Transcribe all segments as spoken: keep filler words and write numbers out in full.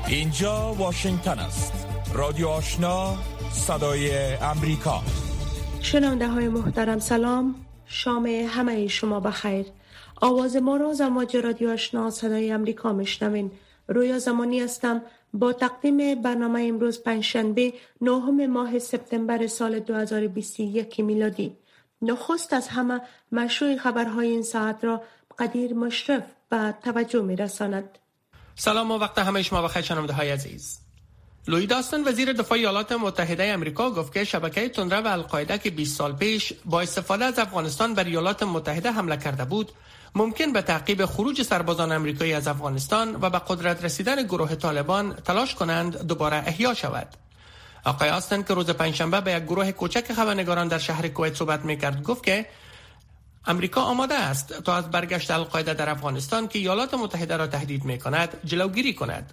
اینجا واشنگتن است. رادیو آشنا، صدای امریکا. شنونده های محترم سلام، شام همه شما بخیر. آواز ما را از امواج رادیو آشنا صدای امریکا میشنوین. رویا زمانی هستم با تقدیم برنامه امروز پنجشنبه نهم ماه سپتامبر سال دو هزار و بیست و یک میلادی. نخست از همه مشروع خبرهای این ساعت را قدیر مشرف به توجه میرساند. سلام و وقت همه شما بخیر شنونده های عزیز. لوید آستن وزیر دفاع ایالات متحده آمریکا گفت که شبکه تندرو القاعده که بیست سال پیش با استفاده از افغانستان بر ایالات متحده حمله کرده بود، ممکن به تعقیب خروج سربازان آمریکایی از افغانستان و به قدرت رسیدن گروه طالبان تلاش کنند دوباره احیا شود. آقای آستن که روز پنجشنبه به یک گروه کوچک خبرنگاران در شهر کویت صحبت می‌کرد گفت که امریکا آماده است تا از برگشت القاعده در افغانستان که ایالات متحده را تهدید می‌کند جلوگیری کند.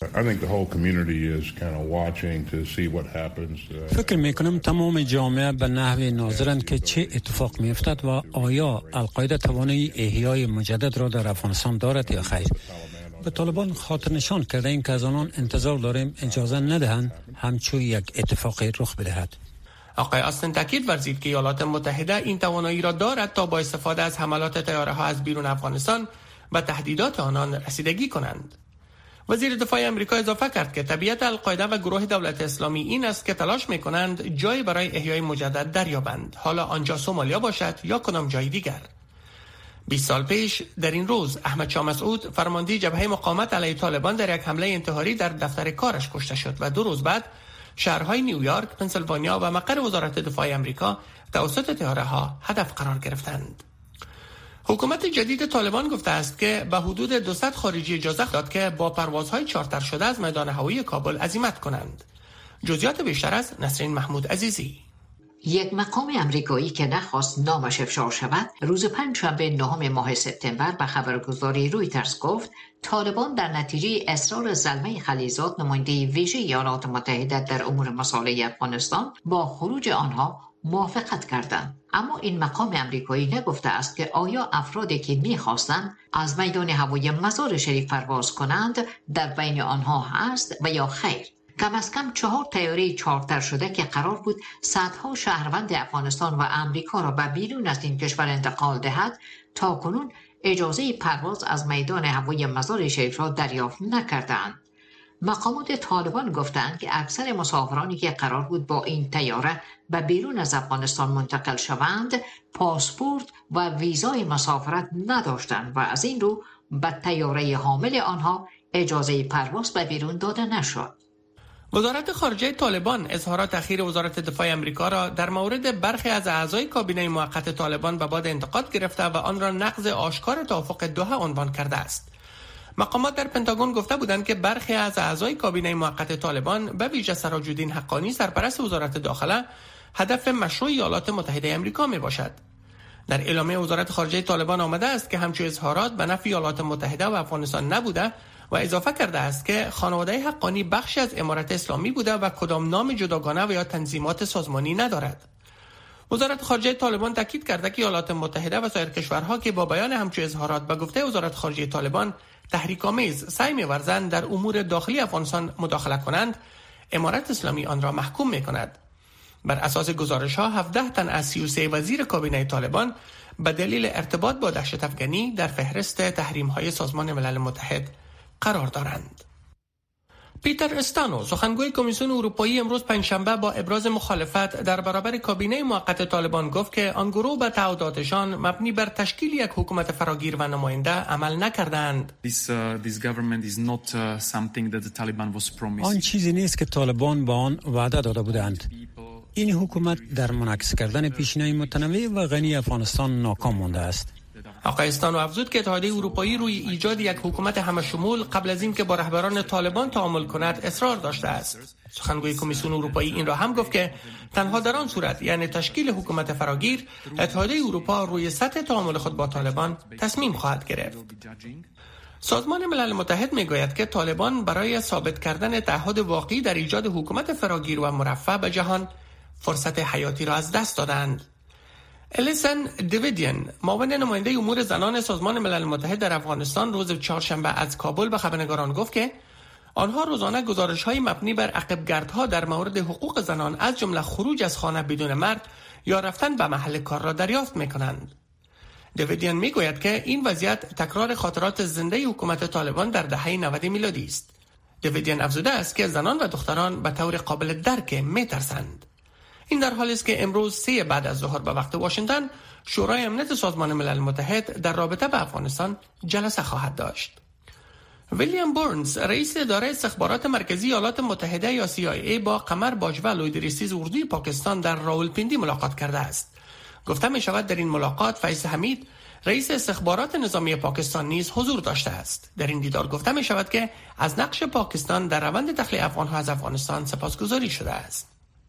فکر میکنم تمام جامعه به نحو ناظرند که چه اتفاق میافتد و آیا القاعده توانایی احیای مجدد را در افغانستان دارد یا خیر. به طالبان خاطر نشان کرده این که از آنان انتظار داریم اجازه ندهند همچون یک اتفاقی رخ بدهد. آقای آستن تاکید ورزید که ایالات متحده این توانایی را دارد تا با استفاده از حملات طیاره‌ها از بیرون افغانستان و تهدیدات آنان رسیدگی کنند. وزیر دفاع آمریکا اضافه کرد که طبیعت القاعده و گروه دولت اسلامی این است که تلاش می‌کنند جای برای احیای مجدد دریابند، حالا آنجا سومالیا باشد یا کدام جای دیگر. بیست سال پیش در این روز احمد شاه مسعود فرمانده جبهه مقاومت علیه طالبان در یک حمله انتحاری در دفتر کارش کشته شد و دو روز بعد شهرهای نیویورک، پنسیلوانیا و مقر وزارت دفاع آمریکا توسط طیاره‌ها هدف قرار گرفتند. حکومت جدید طالبان گفته است که به حدود دویست خارجی اجازه داد که با پروازهای چارتر شده از میدان هوایی کابل عزیمت کنند. جزئیات بیشتر از نسرین محمود عزیزی. یک مقام امریکایی که نخواست نامش افشا شود روز پنجشنبه نهم ماه سپتامبر به خبرگزاری رویترز گفت طالبان در نتیجه اصرار زلمه خلیزات نماینده ویژه ایالات متحده در امور مصالح افغانستان با خروج آنها موافقت کردند. اما این مقام امریکایی نگفته است که آیا افرادی که می‌خواستند از میدان هوایی مزار شریف پرواز کنند در بین آنها هست و یا خیر. کم از کم چهار طیاره چارتر شده که قرار بود صدها شهروند افغانستان و امریکا را به بیرون از این کشور انتقال دهد تا کنون اجازه پرواز از میدان هوایی مزار شریف را دریافت نکردند. مقامات طالبان گفتند که اکثر مسافرانی که قرار بود با این طیاره به بیرون از افغانستان منتقل شوند پاسپورت و ویزای مسافرت نداشتند و از این رو به طیاره حامل آنها اجازه پرواز به بیرون داده نشد. وزارت خارجه طالبان اظهارات اخیر وزارت دفاع آمریکا را در مورد برخی از اعضای کابینه موقت طالبان به باد انتقاد گرفته و آن را نقض آشکار توافق دوحه عنوان کرده است. مقامات در پنتاگون گفته بودند که برخی از اعضای کابینه موقت طالبان به ویژه سراج الدین حقانی سرپرست وزارت داخله هدف مشروع ایالات متحده آمریکا می باشد. در اعلامیه وزارت خارجه طالبان آمده است که همچون اظهارات به نفع ایالات متحده و افغانستان نبوده و اضافه کرده است که خانواده حقانی بخشی از امارت اسلامی بوده و کدام نام جداگانه و یا تنظیمات سازمانی ندارد. وزارت خارجه طالبان تاکید کرده که ایالات متحده و سایر کشورها که با بیان همچون اظهارات به گفته وزارت خارجه طالبان تحریک‌آمیز سعی می‌ورزند در امور داخلی افغانستان مداخله کنند، امارت اسلامی آن را محکوم می‌کند. بر اساس گزارش‌ها هفده تن از سی و سه وزیر کابینه طالبان به دلیل ارتباط با دهشت افغانی در فهرست تحریم‌های سازمان ملل متحد قرار دارند. پیتر استانو سخنگوی کمیسیون اروپایی امروز پنجشنبه با ابراز مخالفت در برابر کابینه موقت طالبان گفت که آن گروه به تعهداتشان مبنی بر تشکیل یک حکومت فراگیر و نماینده عمل نکردند. آن چیزی نیست که طالبان با آن وعده داده بودند. این حکومت در منعکس کردن پیشینه‌های متنوع و غنی افغانستان ناکام مانده است. آقای استانو افزود که اتحادیه اروپایی روی ایجاد یک حکومت همشمول قبل از اینکه با رهبران طالبان تعامل کند اصرار داشته است. سخنگوی کمیسیون اروپایی این را هم گفت که تنها در آن صورت، یعنی تشکیل حکومت فراگیر، اتحادیه اروپا روی سطح تعامل خود با طالبان تصمیم خواهد گرفت. سازمان ملل متحد میگوید که طالبان برای ثابت کردن تعهد واقعی در ایجاد حکومت فراگیر و مرفه به جهان فرصت حیاتی را از دست دادند. الیسن دیویدین، معاون نماینده امور زنان سازمان ملل متحد در افغانستان، روز چهارشنبه از کابل به خبرنگاران گفت که آنها روزانه گزارش‌های مبنی بر عقب‌گردها در مورد حقوق زنان از جمله خروج از خانه بدون مرد یا رفتن به محل کار را دریافت می‌کنند. دیویدیان میگوید که این وضعیت تکرار خاطرات زنده حکومت طالبان در دهه نود میلادی است. دیویدیان افزوده است که زنان و دختران به طور قابل درک میترسند. این در حالی است که امروز سه بعد از ظهر به وقت واشنگتن شورای امنیت سازمان ملل متحد در رابطه با افغانستان جلسه خواهد داشت. ویلیام بورنز رئیس اداره استخبارات مرکزی ایالات متحده یا سی آی ای با قمر باجوه لویدریسیز اردوی پاکستان در راولپیندی ملاقات کرده است. گفته می شود در این ملاقات فیض حمید رئیس استخبارات نظامی پاکستان نیز حضور داشته است. در این دیدار گفته می شود که از نقش پاکستان در روند تخلیه افغان‌ها از افغانستان سپاسگزاری شده است.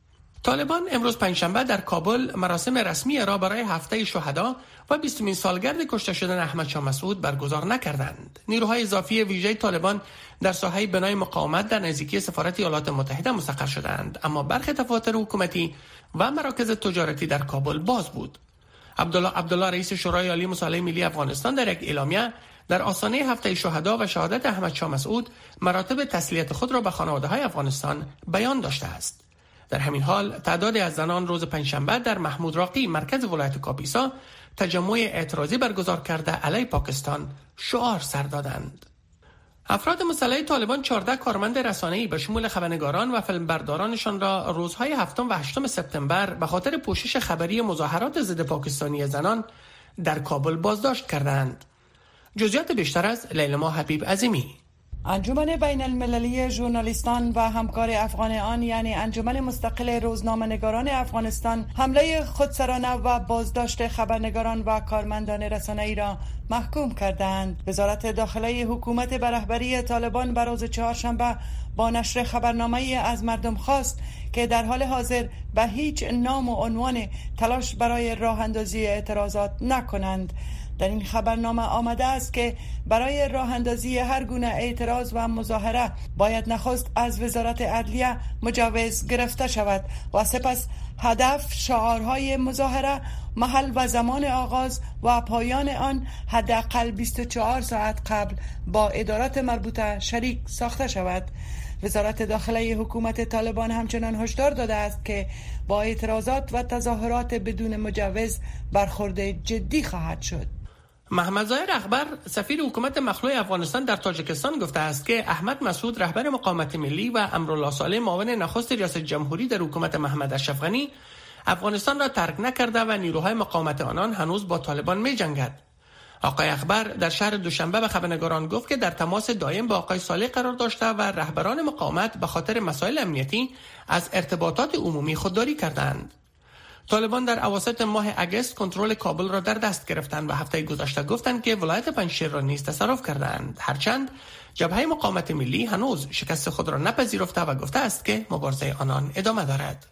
طالبان امروز پنجشنبه در کابل مراسم رسمی را برای هفته شهدا و بیستمین سالگرد کشته شدن احمد شاه مسعود برگزار نکردند. نیروهای اضافی ویژه طالبان در ساحه بنای مقاومت در نزدیکی سفارت ایالات متحده مستقر شدند، اما برخی دفاتر حکومتی و مراکز تجارتی در کابل باز بود. عبدالله عبدالله رئیس شورای عالی مصالحه ملی افغانستان در یک اعلامیه در آستانه هفته شهدا و شهادت احمد شاه مسعود مراتب تسلیت خود را به خانواده‌های افغانستان بیان داشته است. در همین حال تعدادی از زنان روز پنجشنبه در محمود راقی مرکز ولایت کاپیسا تجمع اعتراضی برگزار کرده علیه پاکستان شعار سر دادند. افراد مسلح طالبان چهارده کارمند رسانه‌ای به شمول خبرنگاران و فیلمبردارانشان را روزهای هفتم و هشتم سپتامبر به خاطر پوشش خبری مظاهرات ضد پاکستانی زنان در کابل بازداشت کردند. جزئیات بیشتر از لیلما حبیب عظیمی. انجمن بین المللی ژورنالیستان و همکار افغان آن یعنی انجمن مستقل روزنامه‌نگاران افغانستان حمله خودسرانه و بازداشت خبرنگاران و کارمندان رسانه‌ای را محکوم کردند. وزارت داخلی حکومت به رهبری طالبان بر روز چهارشنبه با نشر خبرنامه‌ای از مردم خواست که در حال حاضر به هیچ نام و عنوان تلاش برای راه اندازی اعتراضات نکنند. در این خبرنامه آمده است که برای راه اندازی هر گونه اعتراض و مظاهره باید نخست از وزارت عدلیه مجوز گرفته شود و سپس هدف، شعارهای مظاهره، محل و زمان آغاز و پایان آن حداقل بیست و چهار ساعت قبل با ادارات مربوطه شریک ساخته شود. وزارت داخلی حکومت طالبان همچنان هشدار داده است که با اعتراضات و تظاهرات بدون مجوز برخورد جدی خواهد شد. محمد ظاهر اخبر سفیر حکومت مخلوع افغانستان در تاجیکستان گفته است که احمد مسعود رهبر مقاومت ملی و امرالله صالح معاون نخست ریاست جمهوری در حکومت محمد اشرف غنی افغانستان را ترک نکرده و نیروهای مقاومت آنان هنوز با طالبان می جنگد. آقای اخبر در شهر دوشنبه به خبرنگاران گفت که در تماس دائم با آقای صالح قرار داشته و رهبران مقاومت به خاطر مسائل امنیتی از ارتباطات عمومی خودداری کردند. طالبان در اواسط ماه اگست کنترل کابل را در دست گرفتند و هفته گذشته گفتند که ولایت پنجشیر را نیز تصرف کردند، هرچند جبهه مقاومت ملی هنوز شکست خود را نپذیرفته و گفته است که مبارزه آنان ادامه دارد.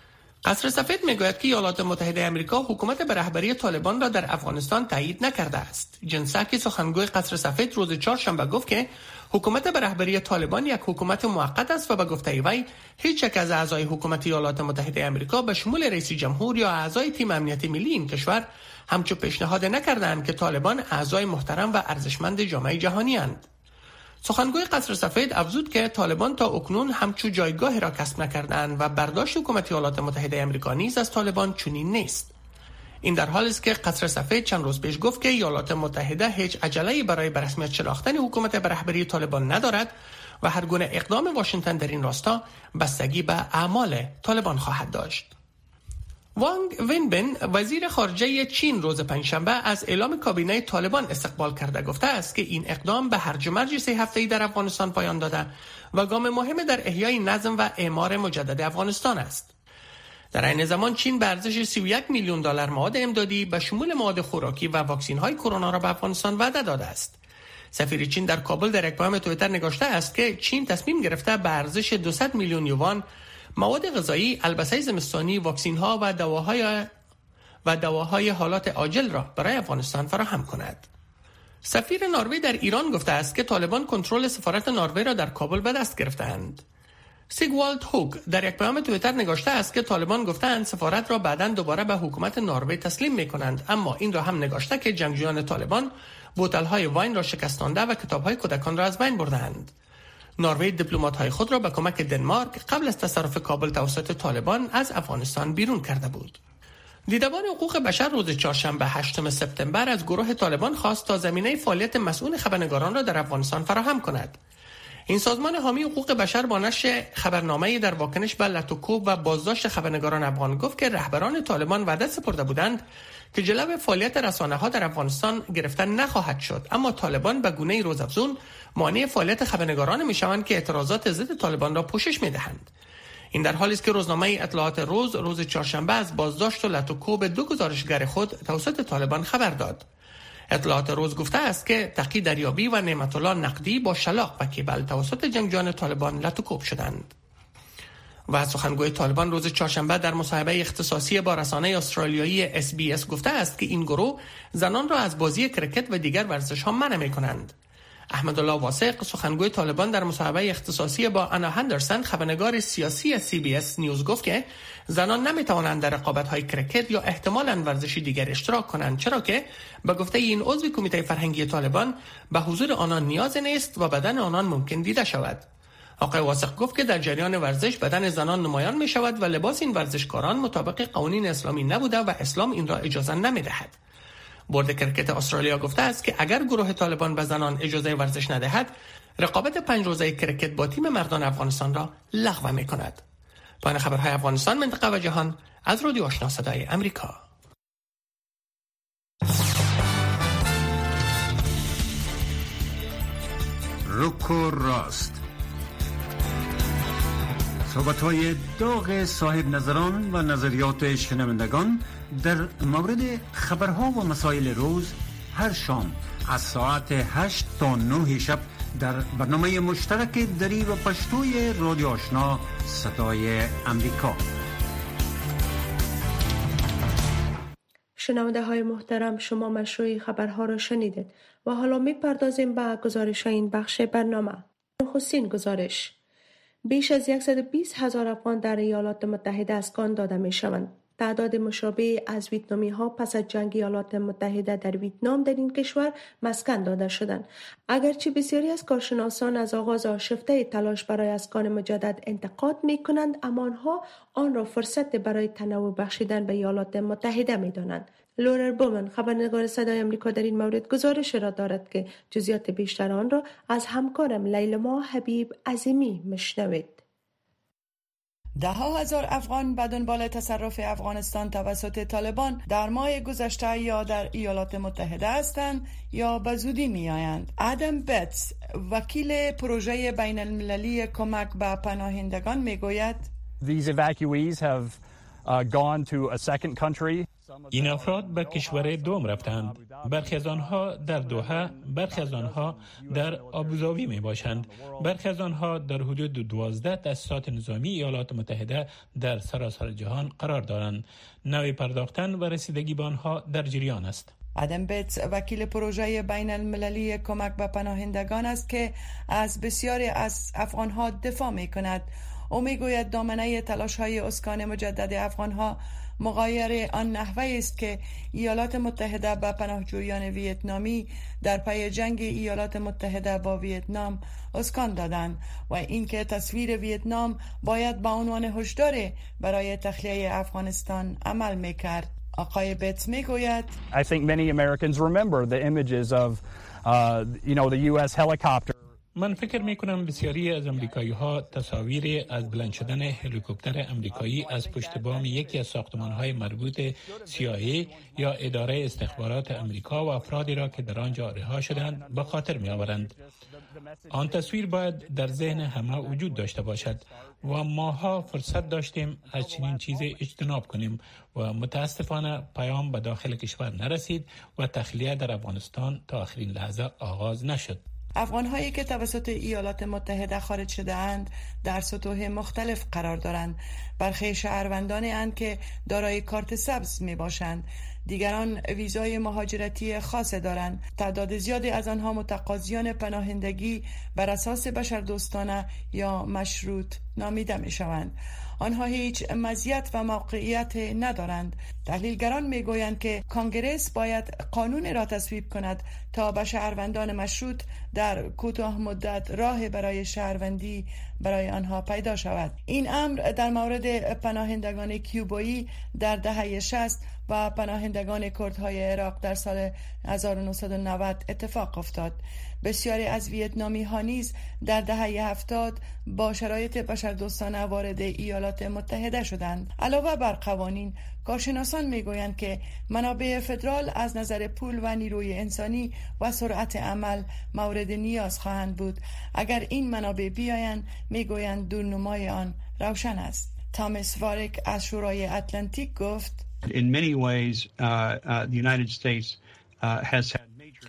قصر سفید میگوید که ایالات متحده آمریکا حکومت به رهبری طالبان را در افغانستان تایید نکرده است. جن ساکی سخنگوی قصر سفید روز چهارشنبه گفت که حکومت به رهبری طالبان یک حکومت موقت است و به گفته وی هیچ یک از اعضای حکومت ایالات متحده آمریکا به شمول رئیس جمهور یا اعضای تیم امنیتی ملی این کشور همچون پیشنهاد نکردند که طالبان اعضای محترم و ارزشمند جامعه جهانی اند. سخنگوی قصر سفید افزود که طالبان تا اکنون همچون جایگاهی را کسب نکردند و برداشت حکومت ایالات متحده آمریکا نیز از طالبان چنین نیست. این در حالی است که قصر سفید چند روز پیش گفت که ایالات متحده هیچ عجله‌ای برای به رسمیت شناختن حکومت به رهبری طالبان ندارد و هر گونه اقدام واشنگتن در این راستا بستگی به اعمال طالبان خواهد داشت. وانگ وینبن وزیر خارجه چین روز پنجشنبه از اعلام کابینه طالبان استقبال کرده گفته است که این اقدام به هرج و مرج سه هفته‌ای در افغانستان پایان داده و گام مهم در احیای نظم و اعمار مجدد افغانستان است. در این زمان چین به ارزش سی و یک میلیون دلار مواد امدادی به شمول مواد خوراکی و واکسن‌های کرونا را به افغانستان وعده داده است. سفیر چین در کابل در یک پیام توییتر نگاشته است که چین تصمیم گرفته به ارزش دویست میلیون یوان مواد غذایی، البسه زمستانی، واکسن‌ها و دواهای و دواهای حالات عاجل را برای افغانستان فراهم کند. سفیر نروژ در ایران گفته است که طالبان کنترل سفارت نروژ را در کابل به دست گرفتند. سیگوالد هوگ در یک پیام توییتر نگاشته است که طالبان گفتند سفارت را بعداً دوباره به حکومت نروژ تسلیم می‌کنند، اما این را هم نگاشته که جنگجویان طالبان بوتل‌های واین را شکستانده و کتاب‌های کودکان را از بین بردند. نروژ دیپلمات‌های خود را به کمک دنمارک قبل از تصرف کابل توسط طالبان از افغانستان بیرون کرده بود. دیدبان حقوق بشر روز چهارشنبه هشتم سپتامبر از گروه طالبان خواست تا زمینه فعالیت مسئول خبرنگاران را در افغانستان فراهم کند. این سازمان حامی حقوق بشر با نشر خبرنامه‌ای در واکنش به لطوکوب و بازداشت خبرنگاران افغان گفت که رهبران طالبان وعده سپرده بودند که جلو فعالیت رسانه‌ها در افغانستان گرفته نخواهد شد، اما طالبان به گونه‌ای روزافزون مانع فعالیت خبرنگاران می‌شوند که اعتراضات ضد طالبان را پوشش می‌دهند. این در حالی است که روزنامه اطلاعات روز روز چهارشنبه از بازداشت و لطوکوب دو گزارشگر خود توسط طالبان خبر داد. اطلاعات روز گفته است که تقی دریابی و نعمت الله نقدی با شلاق و کیبل توسط جنگجویان طالبان لطوکوب شدند. و سخنگوی طالبان روز چهارشنبه در مصاحبه اختصاصی با رسانه استرالیایی اس بی اس گفته است که این گروه زنان را از بازی کرکت و دیگر ورزش‌ها منع می‌کنند. احمدالله واثق سخنگوی طالبان در مصاحبه اختصاصی با انا هندرسون خبرنگار سیاسی سی بی اس نیوز گفت که زنان نمی‌توانند در رقابت‌های کرکت یا احتمالاً ورزشی دیگر اشتراک کنند، چرا که به گفته این عضو کمیته فرهنگی طالبان به حضور آنان نیاز نیست و بدن آنان ممکن دیده شود. آقای واثق گفت که در جریان ورزش بدن زنان نمایان می شود و لباس این ورزشکاران مطابق قوانین اسلامی نبوده و اسلام این را اجازه نمی دهد. بورد کرکت استرالیا گفته است که اگر گروه طالبان به زنان اجازه ورزش ندهد، رقابت پنج روزه کرکت با تیم مردان افغانستان را لغو می کند. پایان خبرهای افغانستان، منطقه و جهان از رادیو آشنا صدای امریکا. روکو راست، صحبت‌های داغ صاحب نظران و نظریات شنوندگان در مورد خبرها و مسائل روز هر شام از ساعت هشت تا نه شب در برنامه مشترک دری و پشتوی رادیو آشنا صدای امریکا. شنونده های محترم، شما مشروع خبرها را شنیدید و حالا می پردازیم به گزارش این بخش برنامه. نخستین گزارش: بیش از صد و بیست هزار افغان در ایالات متحده اسکان داده می شوند. تعداد مشابه از ویتنامی ها پس از جنگ ایالات متحده در ویتنام در این کشور مسکن داده شدند. اگرچه بسیاری از کارشناسان از آغاز آشفته تلاش برای اسکان مجدد انتقاد می کنند، اما آنها آن را فرصت برای تنوع بخشیدن به ایالات متحده می دانند. لورر بومن، خبرنگار صدای آمریکا، در این مورد گزارش را دارد که جزئیات بیشتر آن را از همکارم لیلما حبیب عظیمی میشنوید. ده ها هزار افغان به دنبال تصرف افغانستان توسط طالبان در ماه گذشته یا در ایالات متحده هستند یا به زودی می آیند. ادم بتس، وکیل پروژه بین المللی کمک به پناهندگان می گوید These evacuees have uh, gone to a second country. این افراد به کشور دوم رفتند. برخی از آنها در دوحه، برخی از آنها در آبوظبی می باشند. برخی از آنها در حدود دوازده تأسیسات نظامی ایالات متحده در سراسر جهان قرار دارند. نوع پرداختن و رسیدگی به آنها در جریان است. ادم بیتس وکیل پروژه بین المللی کمک به پناهندگان است که از بسیاری از افغانها دفاع می کند. او می گوید دامنه تلاش های اسکان مجدد افغانها مغایر آن نحوه است که ایالات متحده به پناهجویان ویتنامی در پی جنگ ایالات متحده با ویتنام اسکان دادند و اینکه تصویر ویتنام باید به عنوان هشدار برای تخلیه افغانستان عمل میکرد. آقای بیتس میگوید I think many Americans remember the images of uh, you know the U S helicopter. من فکر می کنم بسیاری از امریکایی ها تصاویر از بلند شدن هلیکوپتر امریکایی از پشت بام یکی از ساختمان های مربوط سی آی ای یا اداره استخبارات امریکا و افرادی را که در آنجا رها شدند به خاطر می آورند. آن تصویر باید در ذهن همه وجود داشته باشد و ماها فرصت داشتیم از چنین چیزی اجتناب کنیم و متاسفانه پیام به داخل کشور نرسید و تخلیه در افغانستان تا آخرین لحظه آغاز نشد. افغان‌هایی که توسط ایالات متحده خارج شده اند در سطوح مختلف قرار دارند. برخی شهروندانی اند که دارای کارت سبز می باشند. دیگران ویزای مهاجرتی خاص دارند. تعداد زیادی از آنها متقاضیان پناهندگی بر اساس بشردوستانه یا مشروط نامیده می شوند. آنها هیچ مزیت و موقعیت ندارند. تحلیلگران می گویند که کانگرس باید قانون را تصویب کند تا به شهروندان مشروط در کوتاه مدت راه برای شهروندی برای آنها پیدا شود. این امر در مورد پناهندگان کیوبایی در دهه شصت و پناهندگان کردهای عراق در سال هزار و نهصد و نود اتفاق افتاد. بسیاری از ویتنامی ها نیز در دهه هفتاد با شرایط بشردوستانه وارد ایالات متحده شدند. علاوه بر قوانین، کارشناسان میگویند که منابع فدرال از نظر پول و نیروی انسانی و سرعت عمل مورد نیاز خواهند بود. اگر این منابع بیایند، میگویند دورنمای آن روشن است. تامس وارک از شورای اتلانتیک گفت: In many ways, uh, uh, the United States uh, has had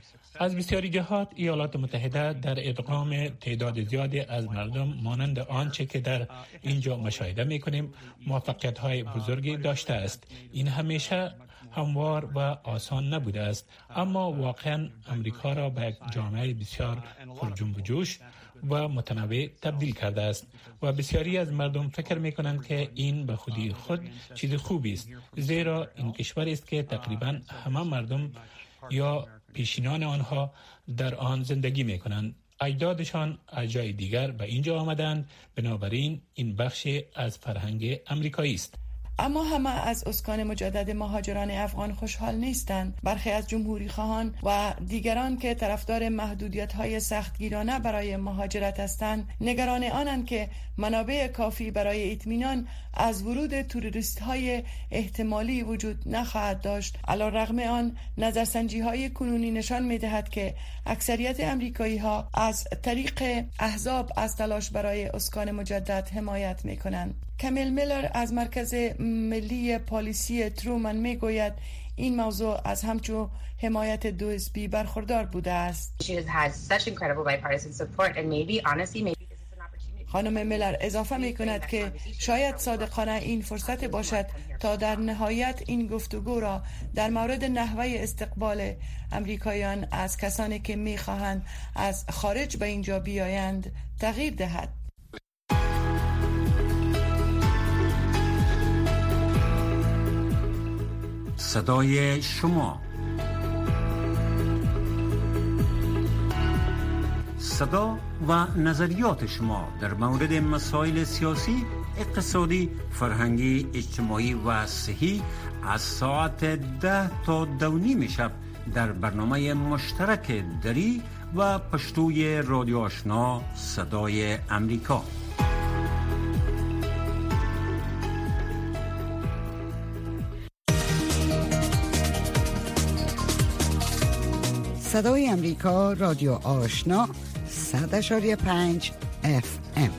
از بسیاری جهات ایالات متحده در ادغام تعداد زیادی از مردم مانند آنچه که در اینجا مشاهده می‌کنیم موفقیت‌های بزرگی داشته است. این همیشه هموار و آسان نبوده است، اما واقعا امریکا را به یک جامعه بسیار پرجنب و جوش و متنوع تبدیل کرده است و بسیاری از مردم فکر می‌کنند که این به خودی خود چیز خوبی است، زیرا این کشوری است که تقریبا همه مردم یا پیشینان آنها در آن زندگی می کنند. اجدادشان از جای دیگر به اینجا آمدند، بنابراین این بخشی از فرهنگ امریکایی است. اما همه از اسکان مجدد مهاجران افغان خوشحال نیستند. برخی از جمهوری خواهان و دیگران که طرفدار محدودیت‌های سختگیرانه برای مهاجرت هستند، نگران آنند که منابع کافی برای اطمینان از ورود توریست‌های احتمالی وجود نخواهد داشت. علی‌رغم آن، نظرسنجی‌های کنونی نشان می‌دهد که اکثریت امریکایی‌ها از طریق احزاب از تلاش برای اسکان مجدد حمایت می‌کنند. کمیل میلر از مرکز ملی پالیسی ترومن میگوید این موضوع از همچون حمایت دو حزبی برخوردار بوده است. خانم میلر اضافه می کند که شاید صادقانه این فرصت باشد تا در نهایت این گفتگو را در مورد نحوه استقبال امریکایان از کسانی که می خواهند از خارج به اینجا بیایند تغییر دهد. صدای شما، صدا و نظریات شما در مورد مسائل سیاسی، اقتصادی، فرهنگی، اجتماعی و صحی از ساعت ده تا دو نیم شب در برنامه مشترک دری و پشتوی رادیو آشنا صدای امریکا. صدای امریکا، رادیو آشنا، صد اشاری پنج اف ام.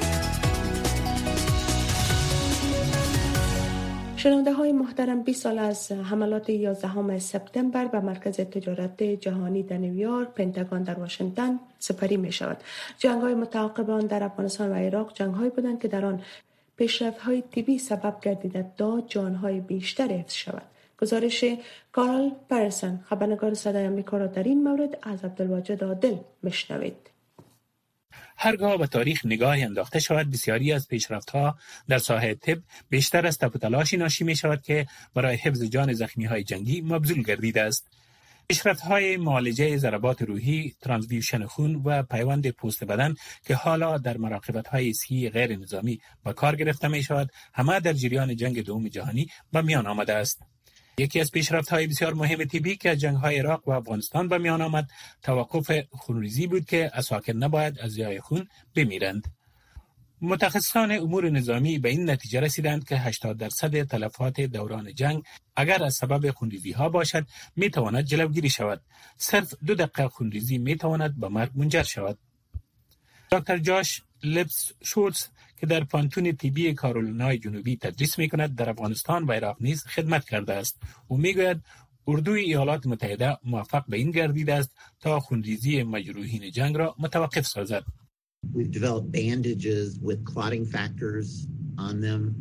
شنونده های محترم، بیست سال از حملات یازدهم سپتامبر به مرکز تجارت جهانی در نیویورک، پنتاگون در واشنگتن سپری می شود. جنگ های متعاقب آن در افغانستان و عراق جنگ های بودند که در آن پیشرفت های طبی سبب گردیده تا جان های بیشتر حفظ شود. گزارش کارل پرسن، خبرنگار صدای آمریکا، را در این مورد از عبدالواجد عادل میشنوید. هرگاه به تاریخ نگاهی انداخته شود، بسیاری از پیشرفت‌ها در ساحه طب بیشتر از تپ و تلاشی ناشی می شود که برای حفظ جان زخمی‌های جنگی مبذول گردیده است. پیشرفت‌های معالجه ضربات روحی، ترانسفیوژن خون و پیوند پوست بدن که حالا در مراقبت‌های صحی غیر نظامی به کار گرفته می شود، همه در جریان جنگ دوم جهانی به میان آمده است. یکی از پیشرفت‌های بسیار مهم طبی که از جنگ‌های عراق و افغانستان به میان آمد، توقف خونریزی بود که اساکر نباید از ضیاع خون بمیرند. متخصصان امور نظامی به این نتیجه رسیدند که هشتاد درصد تلفات دوران جنگ اگر از سبب خونریزی‌ها باشد، می‌تواند جلوگیری شود. صرف دو دقیقه خونریزی می‌تواند به مرگ منجر شود. دکتر جاش لپس شورتز که در پانتون طبی کارولینای جنوبی تدریس می‌کند، در افغانستان و عراق نیز خدمت کرده است. او می‌گوید اردوی ایالات متحده موفق به این گردیده است تا خونریزی مجروحین جنگ را متوقف سازد. We've developed bandages with clotting factors on them.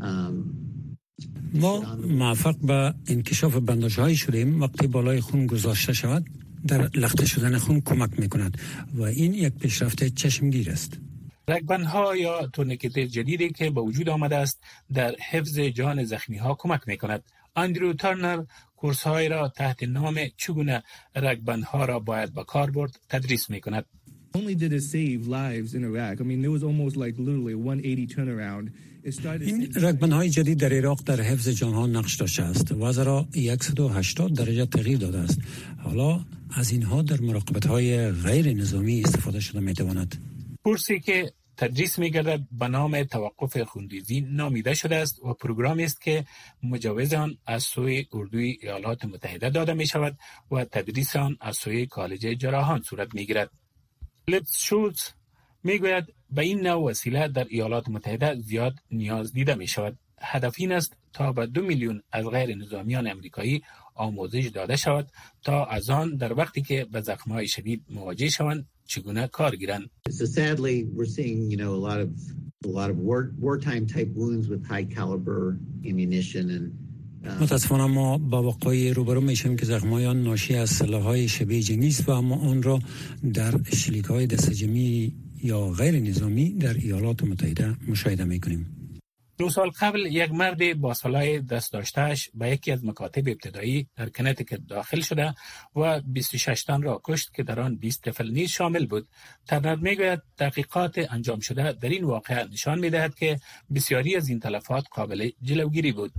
ما موفق به انکشاف بنداژهایی شدیم وقتی بالای خون گذاشته شود در لخته شدن خون کمک می‌کند و این یک پیشرفت چشمگیر است. رگبندها یا تورنیکت جدیدی که به وجود آمده است در حفظ جان زخمی‌ها کمک می‌کند. اندرو ترنر کورس‌های را تحت نام چگونه رگبندها را باید به کار برد تدریس می‌کند. Only did it save lives in Iraq. I mean, there was almost like literally a one eighty turnaround. این رگبندهای جدید در عراق در حفظ جانها نقش داشته است. وضع را صد و هشتاد درجه تغییر داده است. حالا از اینها در مراقبت‌های غیر نظامی استفاده شده می‌تواند. کورسی که تدریس می‌گردد به نام توقف خونریزی نامیده شده است و پروگرامی است که مجوز آن از سوی اردوی ایالات متحده داده می‌شود و تدریس آن از سوی کالج جراحان صورت می‌گیرد. لیپس شولز میگوید به این نوع وسیله در ایالات متحده زیاد نیاز دیده می شود. هدف این است تا به دو میلیون از غیر نظامیان امریکایی آموزش داده شود تا از آن در وقتی که به زخم‌های شدید مواجه شوند چگونه کار گیرند. So sadly we're seeing, you know, a lot of a lot of war wartime type wounds with high caliber ammunition and متاسفانه ما با واقعی روبرو میشیم که زخم‌های آن ناشی از سلاح‌های شبیه جنگی است و اما آن را در شلیک‌های دسته‌جمعی یا غیر نظامی در ایالات متحده مشاهده می‌کنیم. دو سال قبل یک مرد با سلاح دست داشته‌اش به یکی از مکاتب ابتدایی در کنتیکت داخل شده و بیست و شش تن را کشت که در آن بیست طفل نیز شامل بود. ترنر میگوید تحقیقات انجام شده در این واقعه نشان می‌دهد که بسیاری از این تلفات قابل جلوگیری بود.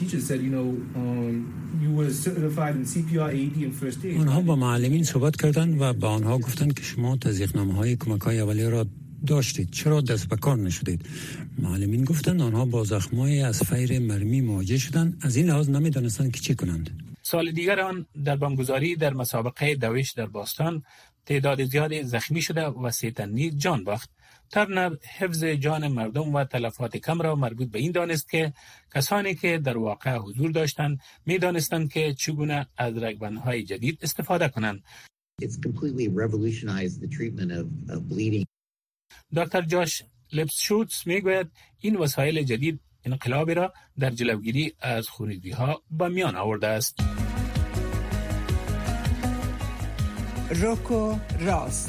آنها با معلمین صحبت کردند و با آنها گفتند که شما تزریق‌نامه‌های کمک‌های اولیه را داشتید، چرا دست به کار نشدید؟ معلمین گفتند آنها با زخم‌های از فیر مرمی مواجه شدند، از این لحاظ نمی‌دانستند که چی کنند. سال دیگر آن در بمبگذاری در مسابقه دویش در باستان تعداد زیادی زخمی شده و سه تن نیز جان باخت. ترنر حفظ جان مردم و تلفات کم را مربوط به این دانست که کسانی که در واقع حضور داشتند می‌دانستند که چگونه از رگبندهای جدید استفاده کنند. It's completely revolutionized the treatment of, of bleeding. دکتر جاش لیپس شولز میگوید این وسایل جدید انقلابی را در جلوگیری از خونریزی‌ها به میان آورده است. روکو راست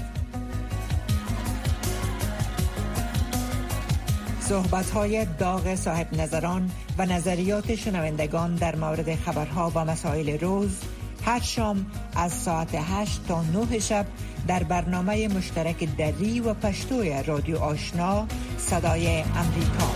صحبت‌های داغ صاحب نظران و نظریات شنوندگان در مورد خبرها و مسائل روز هر شام از ساعت هشت تا نه شب در برنامه مشترک دری و پشتوی رادیو آشنا صدای امریکا.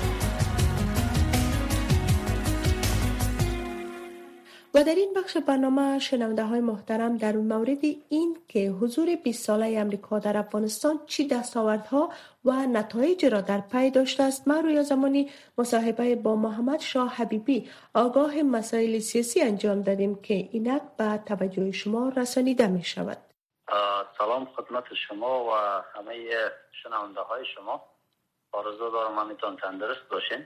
و در این بخش برنامه شنونده های محترم در مورد این که حضور بیست ساله امریکا در افغانستان چی دستاوردها و نتایج را در پی داشته است، ما روی زمانی مصاحبه با محمد شاه حبیبی آگاه مسائل سیاسی انجام دادیم که اینک به توجه شما رسانیده می شود. سلام خدمت شما و همه شنونده های شما. آرزو دارم همتون تندرست باشین.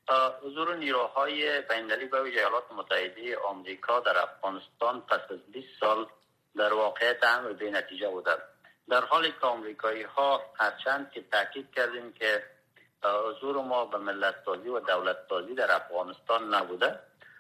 حضور نیروهای بین‌المللی به ویژه ایالات متحده آمریکا در افغانستان پس از بیست سال در واقعیت امر بی نتیجه بوده. در حالی که آمریکایی ها هرچند که تاکید کردیم که حضور ما به ملت سازی و دولت سازی در افغانستان نبوده،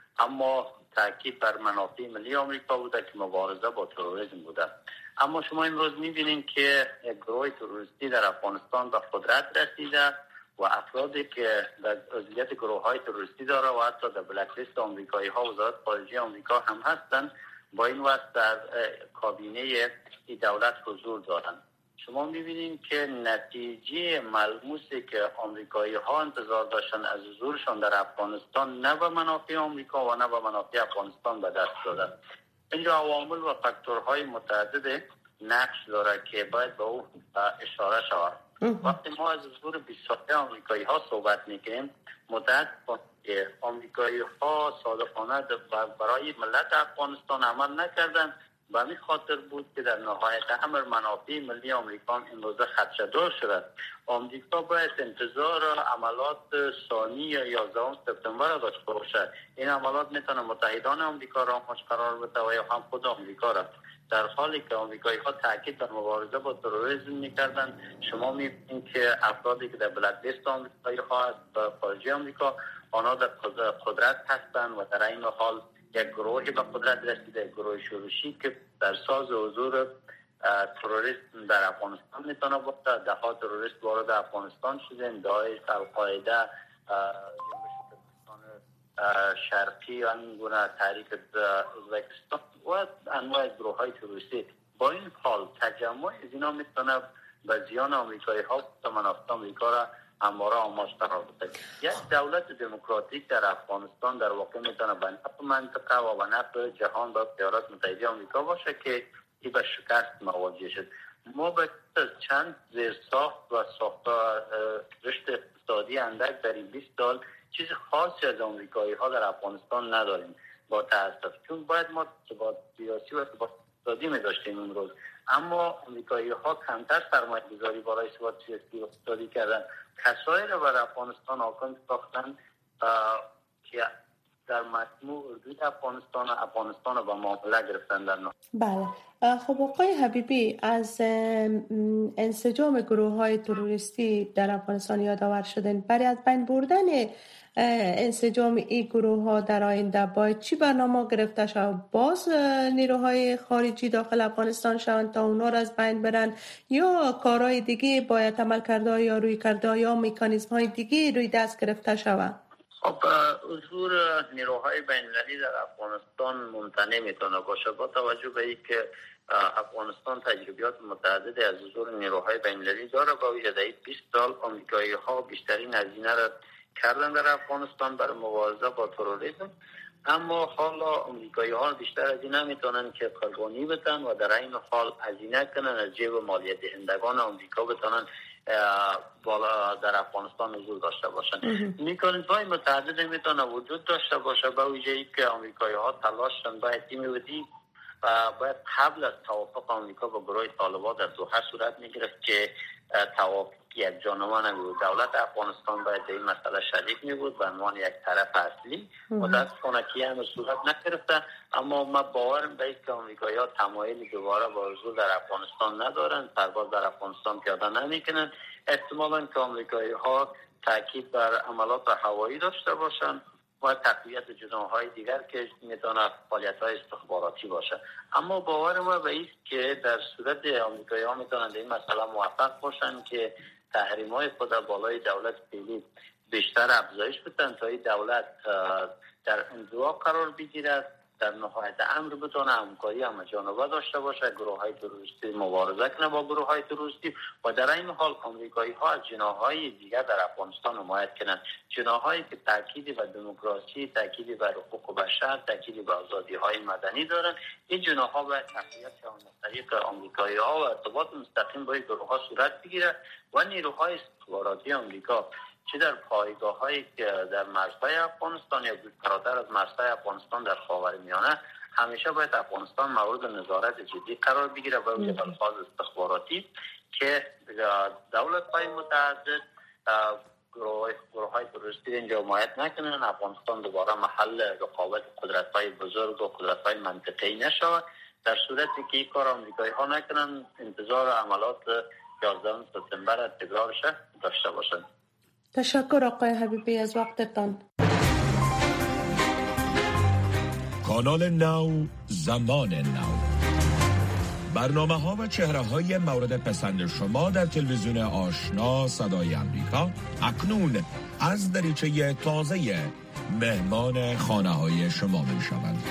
اما تاکید بر منافع ملی آمریکا بوده که مبارزه با تروریسم بوده. اما شما امروز می‌بینید که یک گروه تروریستی در افغانستان به قدرت رسیده و افرادی که در عضویت گروه‌های تروریستی داره و حتی در بلک لیست آمریکایی ها وزارت خارجه آمریکا هم هستند، با این واسه در کابینه ای دولت حضور دارند. شما می‌بینید که نتیجه ملموسی که آمریکایی ها انتظار داشتن از حضورشان در افغانستان نه به منافع آمریکا و نه به منافع افغانستان به دست داده. اینجا عوامل و فاکتورهای متعدد نقش داره که باید به او اشاره شود. وقتی ما از حضور بیست ساله آمریکایی ها صحبت میکنیم، مدت که آمریکایی ها صادقانه برای ملت افغانستان عمل نکردن، به همین خاطر بود که در نهایت امر منافع ملی آمریکا امروزه خدشه‌دار شده. آمریکا باید انتظار عملات ثانی یا یازدهم سپتامبر را داشته باشد. این عملات میتونه متحدان آمریکا را ماچ قرار بده و یا هم خود آمریکا را. در حالی که آمریکایی ها تاکید بر مبارزه با تروریسم میکردن، شما میبینید که افرادی که در بلک لیست آمریکایی ها هست و خارجی آمریکا، آنها در قدرت هستند و در این حال یک گروهی به قدرت رسیده، گروه شورشی که در ساز حضور تروریست در افغانستان میتونه باشه. ده ها تروریست وارد افغانستان شدن، داعش، القاعده، شرقی و این گونه تحریک ازبکستان و انواع گروه های تروریستی. با این حال تجمع از اینا میتونه به زیان آمریکایی ها و منافع آمریکا را همواره آماج قرار بده. یک دولت دموکراتیک در افغانستان در واقع میتونه به نفع منطقه و به نفع جهان و ایالات متحده آمریکا باشه که این به شکست مواجه شد. ما به چند زیر ساخت و ساخت رشد اقتصادی اندک در این بیست سال چیز خاصی از آمریکایی ها در افغانستان نداریم با تاسف، چون باید ما ثبات سیاسی و ثبات اقتصادی می داشتیم اون روز، اما آمریکایی ها کمتر سرمایه گذاری برای ثبات سیاسی و اقتصادی کردن. کسایی را بر افغانستان حاکم ساختن که در مجموع اردوی افغانستان و افغانستان را به معامله گرفتن در نام. بله. خب آقای حبیبی، از انسجام گروه های تروریستی در افغانستان یادآور شدن. برای از بین بردن انسجام این گروه ها در آینده باید چی برنامه گرفته شود؟ باز نیروهای خارجی داخل افغانستان شوند تا اونا را از بین برن، یا کارهای دیگه باید عمل کرده یا روی کرده یا مکانیزم های دیگه روی دست گرفته شود؟ خب حضور نیروهای بین‌المللی در افغانستان ممتنع میتونه باشه با توجه به اینکه افغانستان تجربیات متعددی از حضور نیروهای بین‌المللی داره. با وجود بیست سال آمریکایی ها بیشترین هزینه را کردن در افغانستان برای مبارزه با تروریسم، اما حالا آمریکایی ها بیشتر از این نمیتونن که قربانی بدن و در این حال هزینه کنن از جیب مالیات دهندگان آمریکا بتونن بالا در افغانستان حضور داشته باشن. میکانیزم‌های متعددی میتونه وجود داشته باشه با وجهی که آمریکایی ها تلاششون باید این می‌بودی و باید قبل از توافق آمریکا با گروه طالبان در دوحه صورت میگرفت که توافق یک جانبه نمی‌بود. دولت افغانستان باید این مسئله شریک می‌بود به عنوان یک طرف اصلی. متأسفانه که هم صورت نگرفته، اما ما باورم به اینکه آمریکایی‌ها تمایل دوباره با حضور در افغانستان ندارن، پرواز در افغانستان پیاده نمی‌کنن. احتمالاً که آمریکایی‌ها تاکید بر عملات هوایی داشته باشن و تقویت جناح‌های دیگر که میتونه فعالیت‌های استخباراتی باشه. اما باور ما به این که در صورت آمریکایی‌ها میتونن در این مسئله موفق باشن که تحریم‌های خود بالای دولت فعلی بیشتر افزایش بدن تا این دولت در انزوا قرار بگیرد، در نهایت امر بتونه همکاری همه‌جانبه داشته باشه، گروه‌های تروریستی مبارزه کنه با گروه‌های تروریستی و در این حال آمریکایی‌ها از جناح‌های دیگر در افغانستان حمایت کنند، جناح‌هایی که تأکیدی بر دموکراسی، تأکیدی بر حقوق بشر، تأکیدی بر آزادی‌های مدنی دارند. این جناح‌ها باید تقویت از طریق آمریکایی‌ها و ارتباط مستقیم با این گروه‌ها صورت بگیرد و نیروهای استخباراتی آمریکا چه در پایگاه‌هایی که در مرزهای افغانستان یا فراتر از مرزهای افغانستان در خاورمیانه همیشه باید افغانستان مورد نظارت جدی قرار بگیره با وجود الفاظ استخباراتی که دولت‌های متعدد گروه‌های تروریستی اینجا حمایت نکنن، افغانستان دوباره محل رقابت قدرت‌های بزرگ و قدرت‌های منطقه‌ای نشود. در صورتی که این کار آمریکایی‌ها نکنن انتظار عملات یازدهم سپتامبر تکرار شه داشته باشند. تشکر آقای حبیبی از وقتتان. کانال نو، زمان نو، برنامه ها و چهره های مورد پسند شما در تلویزیون آشنا صدای امریکا اکنون از دریچه تازه مهمان خانه های شما می شوند.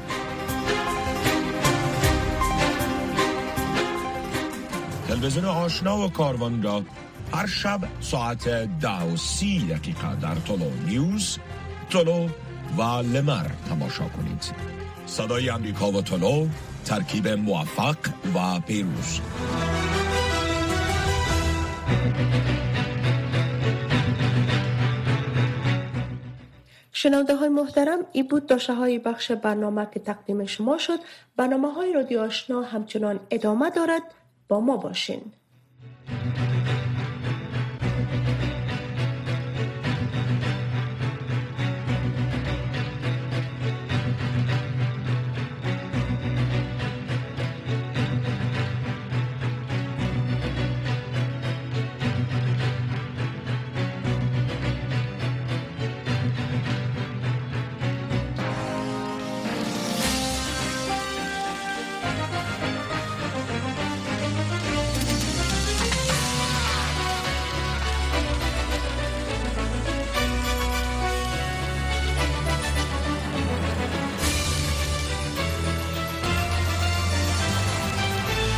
تلویزیون آشنا و کاروان را هر شب ساعت ده و سی دقیقه در طلو نیوز، طلو و لمر تماشا کنید. صدای امریکا و طلو، ترکیب موفق و پیروز. شنونده های محترم، ای بود داشته های بخش برنامه که تقدیم شما شد. برنامه های رادیو آشنا همچنان ادامه دارد، با ما باشین.